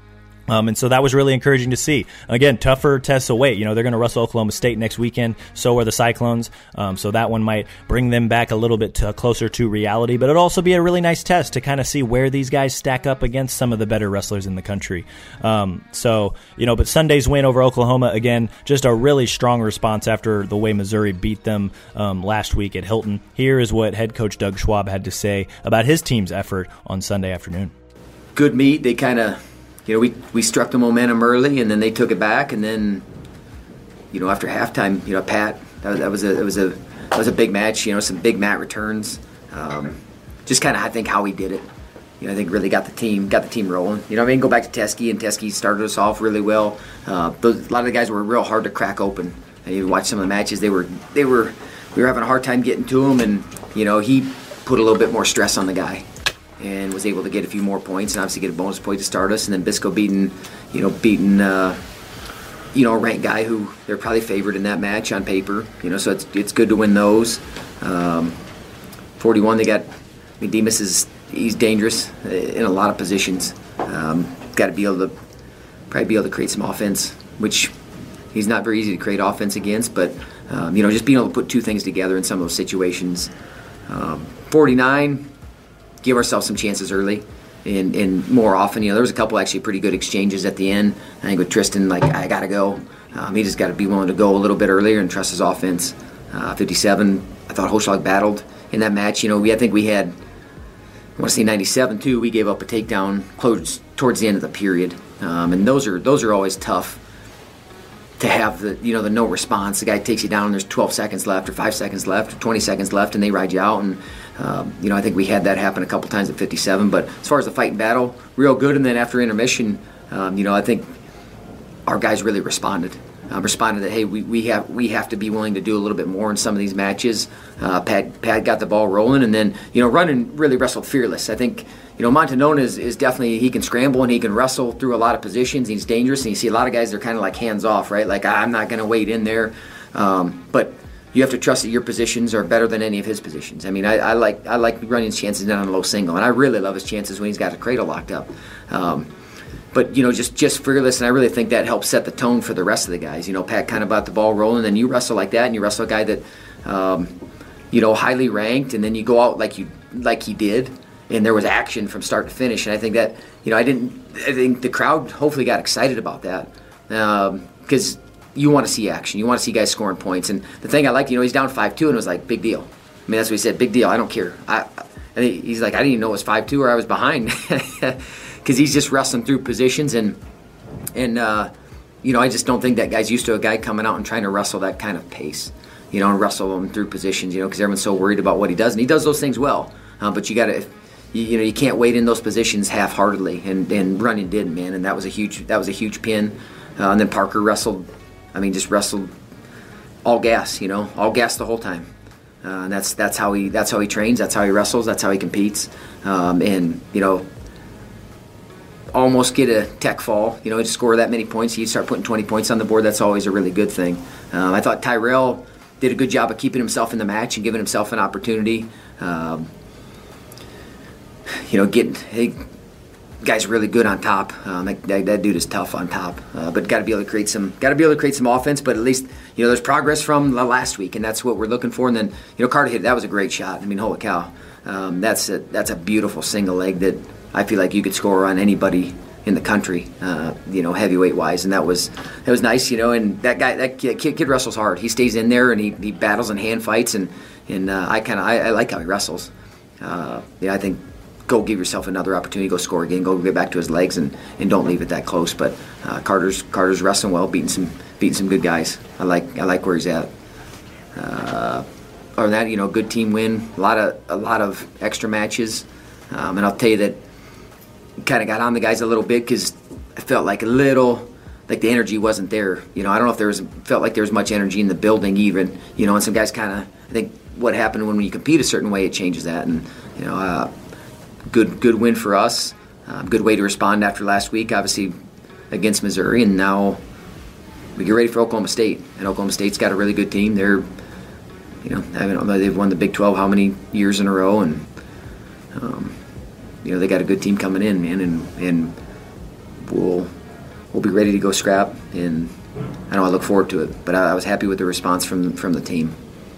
Um, and so that was really encouraging to see. Again, tougher tests await. You know, they're going to wrestle Oklahoma State next weekend. So are the Cyclones. Um, so that one might bring them back a little bit to, closer to reality. But it'll also be a really nice test to kind of see where these guys stack up against some of the better wrestlers in the country. Um, so, you know, but Sunday's win over Oklahoma, again, just a really strong response after the way Missouri beat them um, last week at Hilton. Here is what head coach Doug Schwab had to say about his team's effort on Sunday afternoon.
Good meet. They kind of... You know, we, we struck the momentum early, and then they took it back, and then, you know, after halftime, you know, Pat, that, that was a that was a that was a big match. You know, some big mat returns. Um, just kind of, I think, how he did it. You know, I think really got the team got the team rolling. You know, I mean, go back to Teskey, and Teskey started us off really well. Uh, those, a lot of the guys were real hard to crack open. And you watch some of the matches; they were they were we were having a hard time getting to him, and you know, he put a little bit more stress on the guy. And was able to get a few more points and obviously get a bonus point to start us. And then Bisco beating, you know, beating, uh, you know, a ranked guy who they're probably favored in that match on paper. You know, so it's it's good to win those. Um, forty-one, they got, I mean, Demas is, he's dangerous in a lot of positions. Um, got to be able to, probably be able to create some offense, which he's not very easy to create offense against. But, um, you know, just being able to put two things together in some of those situations. Um, forty-nine, give ourselves some chances early and, and more often. You know, there was a couple actually pretty good exchanges at the end. I think with Tristan, like, I got to go. Um, he just got to be willing to go a little bit earlier and trust his offense. Uh, fifty-seven, I thought Hochschlag battled in that match. You know, we I think we had, I want to say ninety-seven too, we gave up a takedown close towards the end of the period. Um, and those are those are always tough to have the, you know, the no response. The guy takes you down and there's twelve seconds left or five seconds left or twenty seconds left and they ride you out. And, um, you know, I think we had that happen a couple times at fifty-seven. But as far as the fight and battle, real good. And then after intermission, um, you know, I think our guys really responded. Um, responded that, hey, we, we have we have to be willing to do a little bit more in some of these matches. Uh, Pat, Pat got the ball rolling. And then, you know, Runyon really wrestled fearless. I think, you know, Montanone is, is definitely, he can scramble and he can wrestle through a lot of positions. He's dangerous, and you see a lot of guys, they're kind of like hands off, right? Like, I'm not going to wait in there. Um, but you have to trust that your positions are better than any of his positions. I mean, I, I like I like Runyon's chances down on a low single, and I really love his chances when he's got a cradle locked up. Um, but, you know, just, just fearless, and I really think that helps set the tone for the rest of the guys. You know, Pat kind of got the ball rolling, and then you wrestle like that, and you wrestle a guy that, um, you know, highly ranked, and then you go out like you like he did. And there was action from start to finish, and I think that, you know, I didn't. I think the crowd hopefully got excited about that because um, you want to see action, you want to see guys scoring points. And the thing I like, you know, he's down five two, and it was like big deal. I mean, that's what he said, big deal. I don't care. I, I he's like, I didn't even know it was five two or I was behind because he's just wrestling through positions, and and uh, you know, I just don't think that guy's used to a guy coming out and trying to wrestle that kind of pace, you know, and wrestle him through positions, you know, because everyone's so worried about what he does, and he does those things well, uh, but you got to. You, you know, you can't wait in those positions half-heartedly, and, and Runyon did, man, and that was a huge that was a huge pin. Uh, and then Parker wrestled, I mean, just wrestled all gas, you know, all gas the whole time. Uh, and that's that's how he that's how he trains, that's how he wrestles, that's how he competes. Um, and you know, almost get a tech fall, you know, to score that many points, you start putting twenty points on the board. That's always a really good thing. Um, I thought Tyrell did a good job of keeping himself in the match and giving himself an opportunity. Um, You know, getting hey, guy's really good on top. Um, that, that, that dude is tough on top, uh, but got to be able to create some, got to be able to create some offense. But at least, you know, there's progress from the last week, and that's what we're looking for. And then, you know, Carter hit, that was a great shot. I mean, holy cow, um, that's a that's a beautiful single leg that I feel like you could score on anybody in the country, uh, you know, heavyweight wise. And that was that was nice, you know. And that guy, that kid, kid wrestles hard. He stays in there and he, he battles and hand fights, and and uh, I kind of I, I like how he wrestles. uh, yeah, I think go give yourself another opportunity, go score again, go get back to his legs, and, and don't leave it that close. But uh, Carter's Carter's wrestling well, beating some beating some good guys. I like I like where he's at. Uh, other than that, you know, good team win, a lot of a lot of extra matches, um, and I'll tell you that kind of got on the guys a little bit because I felt like a little like the energy wasn't there. You know, I don't know if there was felt like there was much energy in the building even. You know, and some guys kind of I think what happened when you compete a certain way, it changes that, and you know. Uh, Good, good win for us. Um, good way to respond after last week, obviously against Missouri, and now we get ready for Oklahoma State. And Oklahoma State's got a really good team. They're, you know, I don't know, they've won the Big twelve how many years in a row, and um, you know they got a good team coming in, man, and and we'll we'll be ready to go scrap. And I know I look forward to it. But I, I was happy with the response from from the team.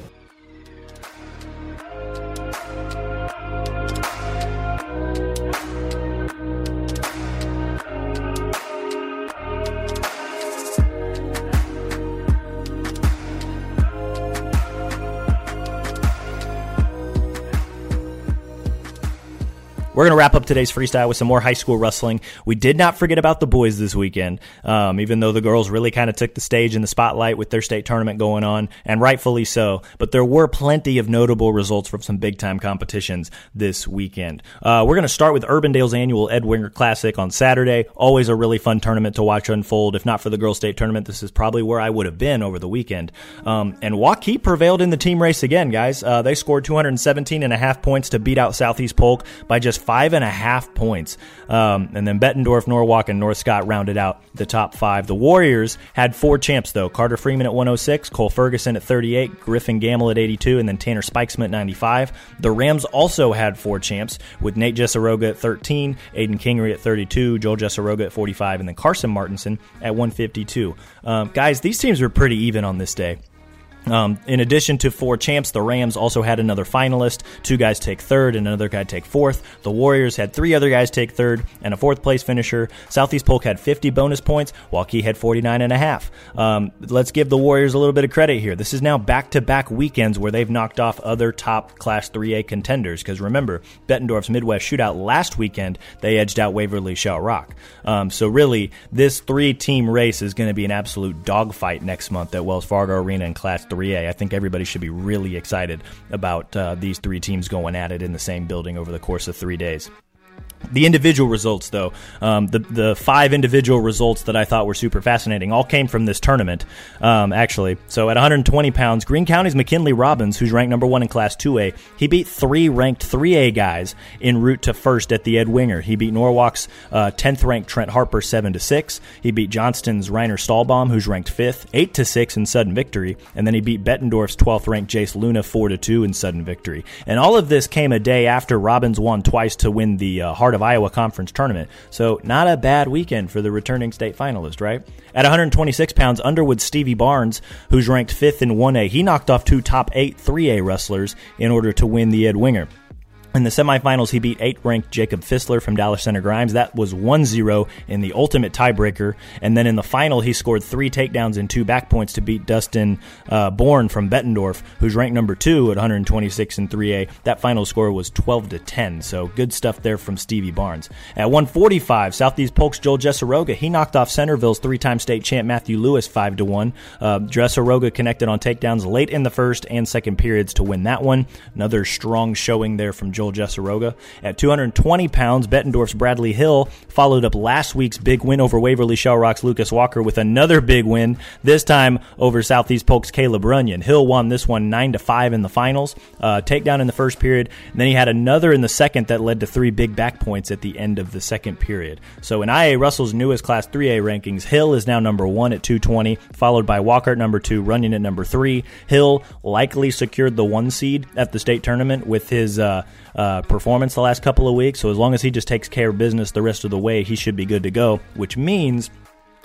We're going to wrap up today's freestyle with some more high school wrestling. We did not forget about the boys this weekend, um, even though the girls really kind of took the stage in the spotlight with their state tournament going on, and rightfully so. But there were plenty of notable results from some big-time competitions this weekend. Uh, we're going to start with Urbandale's annual Ed Winger Classic on Saturday. Always a really fun tournament to watch unfold. If not for the girls' state tournament, this is probably where I would have been over the weekend. Um, and Waukee prevailed in the team race again, guys. Uh, they scored two hundred seventeen and a half points to beat out Southeast Polk by just five and a half points. Um, and then Bettendorf, Norwalk, and North Scott rounded out the top five. The Warriors had four champs, though. Carter Freeman at one oh six, Cole Ferguson at thirty-eight, Griffin Gamble at eighty-two, and then Tanner Spikesman at ninety-five. The Rams also had four champs, with Nate Jesseroga at thirteen, Aiden Kingery at thirty-two, Joel Jesseroga at forty-five, and then Carson Martinson at one fifty-two. Um, guys, these teams were pretty even on this day. Um, in addition to four champs, the Rams also had another finalist. Two guys take third and another guy take fourth. The Warriors had three other guys take third and a fourth place finisher. Southeast Polk had fifty bonus points. Waukee had forty-nine and a half. Um, let's give the Warriors a little bit of credit here. This is now back-to-back weekends where they've knocked off other top Class three A contenders. Because remember, Bettendorf's Midwest Shootout last weekend, they edged out Waverly Shell Rock. Um, so really, this three-team race is going to be an absolute dogfight next month at Wells Fargo Arena in Class three A. I think everybody should be really excited about uh, these three teams going at it in the same building over the course of three days. The individual results, though, um, the the five individual results that I thought were super fascinating all came from this tournament, um, actually. So at one hundred twenty pounds, Greene County's McKinley Robbins, who's ranked number one in Class two A, he beat three ranked three A guys en route to first at the Ed Winger. He beat Norwalk's uh, tenth ranked Trent Harper seven to six. He beat Johnston's Reiner Stahlbaum, who's ranked fifth, eight to six in sudden victory. And then he beat Bettendorf's twelfth ranked Jace Luna four to two in sudden victory. And all of this came a day after Robbins won twice to win the uh, Heart of Iowa Conference tournament. So not a bad weekend for the returning state finalist, right? At one hundred twenty-six pounds, Underwood's Stevie Barnes, who's ranked fifth in one A, he knocked off two top eight three A wrestlers in order to win the Ed Winger. In the semifinals, he beat eighth-ranked Jacob Fissler from Dallas Center Grimes. That was one zero in the ultimate tiebreaker. And then in the final, he scored three takedowns and two back points to beat Dustin uh, Bourne from Bettendorf, who's ranked number two at one hundred twenty-six in three A. That final score was twelve to ten, so good stuff there from Stevie Barnes. At one forty-five, Southeast Polk's Joel Jesseroga, he knocked off Centerville's three-time state champ Matthew Lewis five to one. Uh, Jesseroga connected on takedowns late in the first and second periods to win that one. Another strong showing there from Joel Jesseroga. At two hundred twenty pounds, Bettendorf's Bradley Hill followed up last week's big win over Waverly Shell Rock's Lucas Walker with another big win, this time over Southeast Polk's Caleb Runyon. Hill won this one nine to five in the finals, uh, takedown in the first period, and then he had another in the second that led to three big back points at the end of the second period. So in I A Russell's newest Class three A rankings, Hill is now number one at two twenty, followed by Walker at number two, Runyon at number three. Hill likely secured the one seed at the state tournament with his uh, uh, performance the last couple of weeks, so as long as he just takes care of business the rest of the way, he should be good to go, which means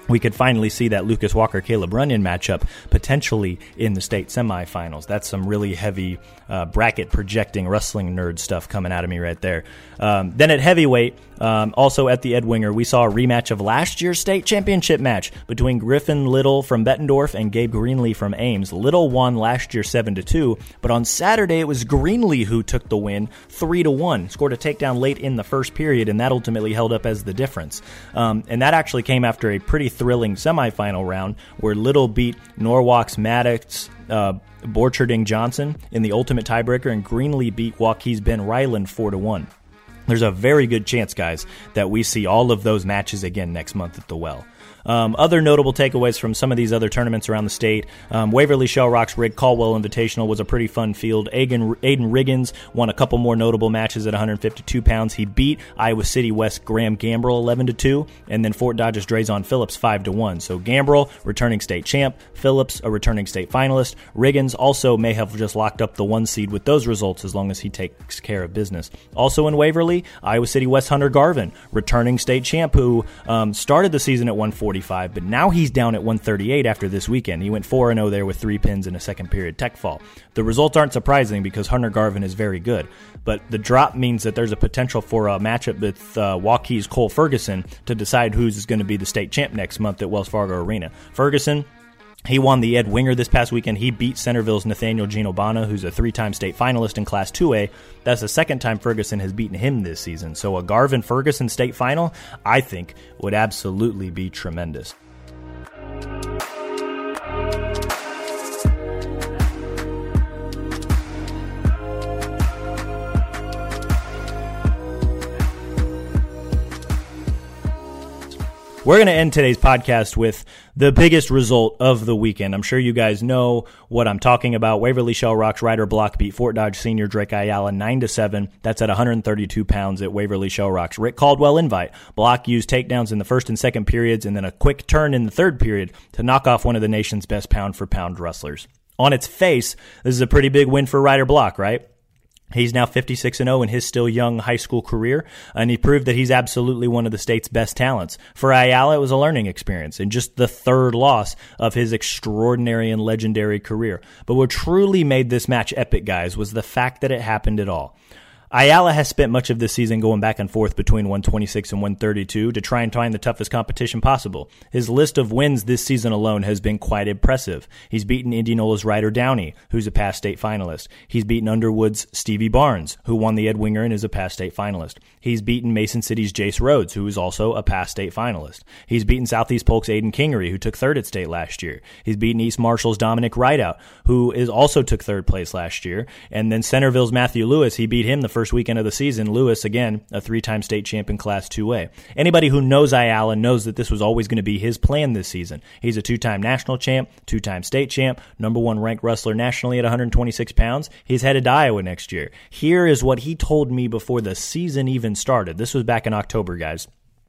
we could finally see that Lucas Walker-Caleb Runyon matchup potentially in the state semifinals. That's some really heavy uh, bracket projecting wrestling nerd stuff coming out of me right there. Um, then at heavyweight, um, also at the Ed Winger, we saw a rematch of last year's state championship match between Griffin Little from Bettendorf and Gabe Greenlee from Ames. Little won last year seven to two, but on Saturday it was Greenlee who took the win three to one, scored a takedown late in the first period, and that ultimately held up as the difference. Um, and that actually came after a pretty thrilling semifinal round where Little beat Norwalk's Maddox uh, Borcherding Johnson in the ultimate tiebreaker, and Greenlee beat Waukees Ben Ryland four to one. There's a very good chance, guys, that we see all of those matches again next month at the Well. Um, other notable takeaways from some of these other tournaments around the state. Um, Waverly Shell Rock's Rick Caldwell Invitational was a pretty fun field. Aiden, Aiden Riggins won a couple more notable matches at one hundred fifty-two pounds. He beat Iowa City West Graham Gambrell eleven to two, and then Fort Dodge's Drayson Phillips five to one. So Gambrell, returning state champ. Phillips, a returning state finalist. Riggins also may have just locked up the one seed with those results as long as he takes care of business. Also in Waverly, Iowa City West Hunter Garvin, returning state champ, who um, started the season at one forty-five, but now he's down at one thirty-eight after this weekend. He went four and oh there with three pins in a second period tech fall. The results aren't surprising because Hunter Garvin is very good, but the drop means that there's a potential for a matchup with uh, Waukees Cole Ferguson to decide who's going to be the state champ next month at Wells Fargo Arena. Ferguson, he won the Ed Winger this past weekend. He beat Centerville's Nathaniel Ginobana, who's a three-time state finalist in Class two A. That's the second time Ferguson has beaten him this season. So a Garvin-Ferguson state final, I think, would absolutely be tremendous. We're going to end today's podcast with the biggest result of the weekend. I'm sure you guys know what I'm talking about. Waverly Shell Rock's Ryder Block beat Fort Dodge Senior Drake Ayala nine to seven. That's at one hundred thirty-two pounds at Waverly Shell Rock's Rick Caldwell Invite. Block used takedowns in the first and second periods and then a quick turn in the third period to knock off one of the nation's best pound-for-pound wrestlers. On its face, this is a pretty big win for Ryder Block, right? He's now fifty-six and oh in his still young high school career, and he proved that he's absolutely one of the state's best talents. For Ayala, it was a learning experience and just the third loss of his extraordinary and legendary career. But what truly made this match epic, guys, was the fact that it happened at all. Ayala has spent much of this season going back and forth between one twenty-six and one thirty-two to try and find the toughest competition possible. His list of wins this season alone has been quite impressive. He's beaten Indianola's Ryder Downey, who's a past state finalist. He's beaten Underwood's Stevie Barnes, who won the Ed Winger and is a past state finalist. He's beaten Mason City's Jace Rhodes, who is also a past state finalist. He's beaten Southeast Polk's Aiden Kingery, who took third at state last year. He's beaten East Marshall's Dominic Rideout, who is also took third place last year. And then Centerville's Matthew Lewis, he beat him the first weekend of the season. Lewis, again, a three-time state champ in Class two A. Anybody who knows Ayala knows that this was always going to be his plan this season. He's a two-time national champ, two-time state champ, number one ranked wrestler nationally at one hundred twenty-six pounds. He's headed to Iowa next year. Here is what he told me before the season even started. This was back in October, guys.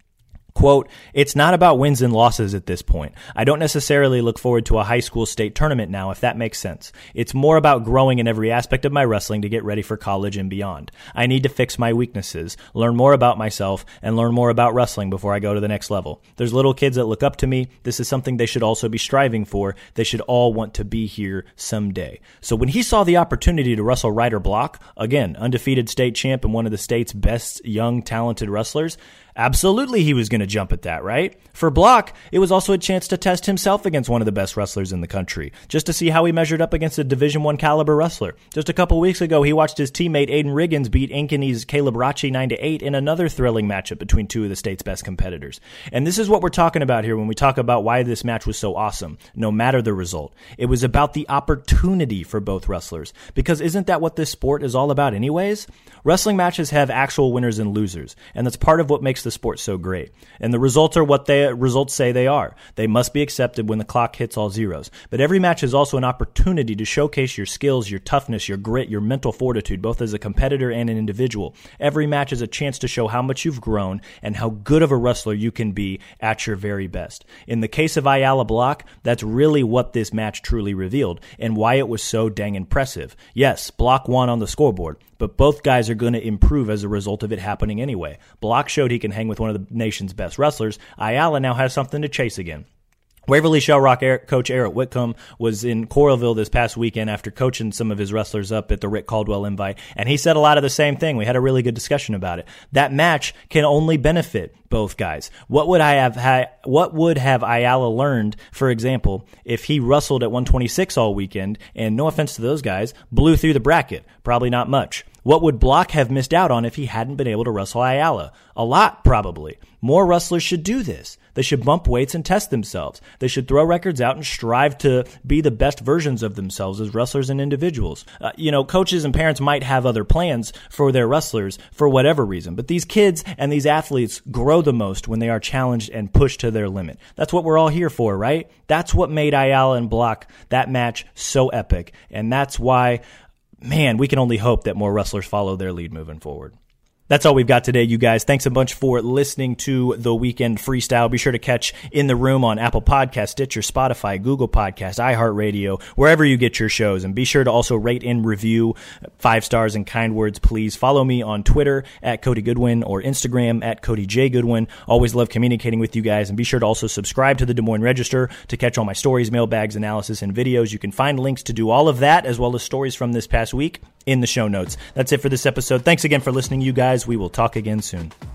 Quote, "It's not about wins and losses at this point. I don't necessarily look forward to a high school state tournament now, if that makes sense. It's more about growing in every aspect of my wrestling to get ready for college and beyond. I need to fix my weaknesses, learn more about myself, and learn more about wrestling before I go to the next level. There's little kids that look up to me. This is something they should also be striving for. They should all want to be here someday." So when he saw the opportunity to wrestle Ryder Block, again, undefeated state champ and one of the state's best young, talented wrestlers, absolutely he was going to jump at that, right? For Block, it was also a chance to test himself against one of the best wrestlers in the country, just to see how he measured up against a Division One caliber wrestler. Just a couple weeks ago, he watched his teammate Aiden Riggins beat Ankany's Caleb Rachi nine to eight in another thrilling matchup between two of the state's best competitors. And this is what we're talking about here when we talk about why this match was so awesome, no matter the result. It was about the opportunity for both wrestlers, because isn't that what this sport is all about anyways? Wrestling matches have actual winners and losers, and that's part of what makes the sport so great. And the results are what the results say they are. They must be accepted when the clock hits all zeros. But every match is also an opportunity to showcase your skills, your toughness, your grit, your mental fortitude, both as a competitor and an individual. Every match is a chance to show how much you've grown and how good of a wrestler you can be at your very best. In the case of Ayala Block, that's really what this match truly revealed and why it was so dang impressive. Yes, Block won on the scoreboard, but but both guys are going to improve as a result of it happening anyway. Block showed he can hang with one of the nation's best wrestlers. Ayala now has something to chase again. Waverly Shell Rock coach Eric Whitcomb was in Coralville this past weekend after coaching some of his wrestlers up at the Rick Caldwell Invite, and he said a lot of the same thing. We had a really good discussion about it. That match can only benefit both guys. What would I have ha- what would have Ayala learned, for example, if he wrestled at one twenty-six all weekend, and no offense to those guys, blew through the bracket? Probably not much. What would Block have missed out on if he hadn't been able to wrestle Ayala? A lot, probably. More wrestlers should do this. They should bump weights and test themselves. They should throw records out and strive to be the best versions of themselves as wrestlers and individuals. Uh, you know, coaches and parents might have other plans for their wrestlers for whatever reason, but these kids and these athletes grow the most when they are challenged and pushed to their limit. That's what we're all here for, right? That's what made Ayala and Block, that match, so epic. And that's why, man, we can only hope that more wrestlers follow their lead moving forward. That's all we've got today, you guys. Thanks a bunch for listening to The Weekend Freestyle. Be sure to catch In the Room on Apple Podcasts, Stitcher, Spotify, Google Podcasts, iHeartRadio, wherever you get your shows. And be sure to also rate and review, five stars and kind words, please. Follow me on Twitter at Cody Goodwin or Instagram at Cody J. Goodwin. Always love communicating with you guys. And be sure to also subscribe to the Des Moines Register to catch all my stories, mailbags, analysis, and videos. You can find links to do all of that, as well as stories from this past week, in the show notes. That's it for this episode. Thanks again for listening, you guys. We will talk again soon.